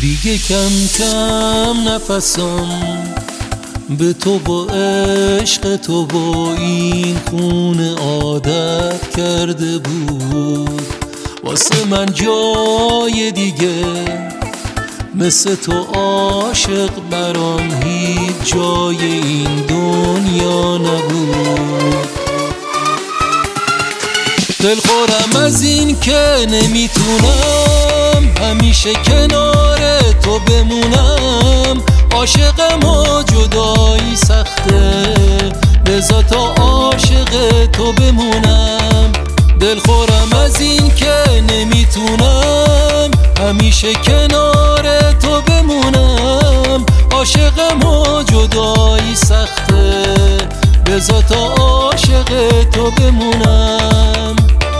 دیگه کم کم نفسم به تو با عشق تو با این خونه عادت کرده بود. واسه من جای دیگه مثل تو عاشق برام هیچ جای این دنیا نبود. دلخورم از این که نمیتونم همیشه کنار تو بمونم. عاشقم و جدایی سخته، بذار تا عاشق تو بمونم. دلخورم از این که نمیتونم همیشه کنار تو بمونم. عاشقم و جدایی سخته، بذار تا عاشق تو بمونم.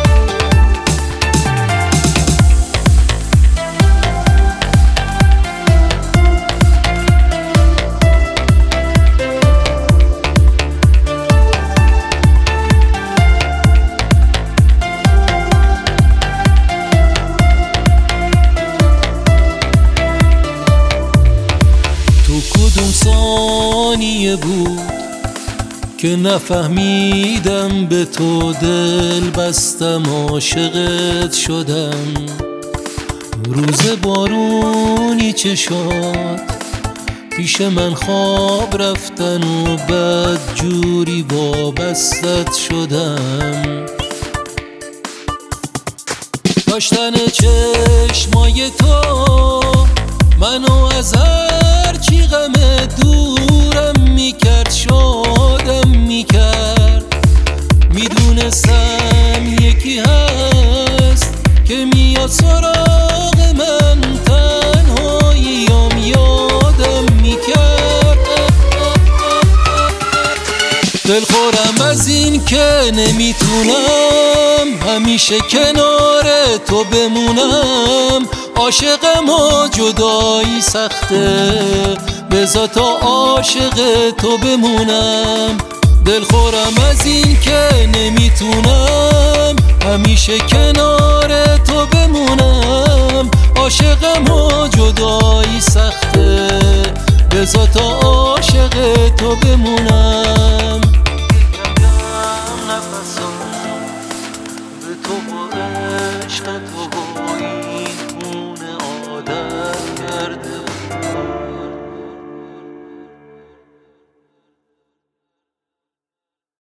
کدوم ثانیه بود که نفهمیدم به تو دل بستم، عاشقت شدم. روز بارونی چشات پیش من خواب رفتن و بد جوری وابستت شدم. داشتن چشمای تو منو از هر چی غم دورم میکرد، شادم میکرد. میدونستم یکی هست که میاد سراغ من، تنهاییام یادم میکرد. دلخورم از این که نمیتونم همیشه کنار تو بمونم. عاشقم و جدایی سخته، بذار تا عاشق تو بمونم. دلخورم از این که نمیتونم همیشه کنار تو بمونم. عاشقم و جدایی سخته، بذار تا عاشق تو بمونم.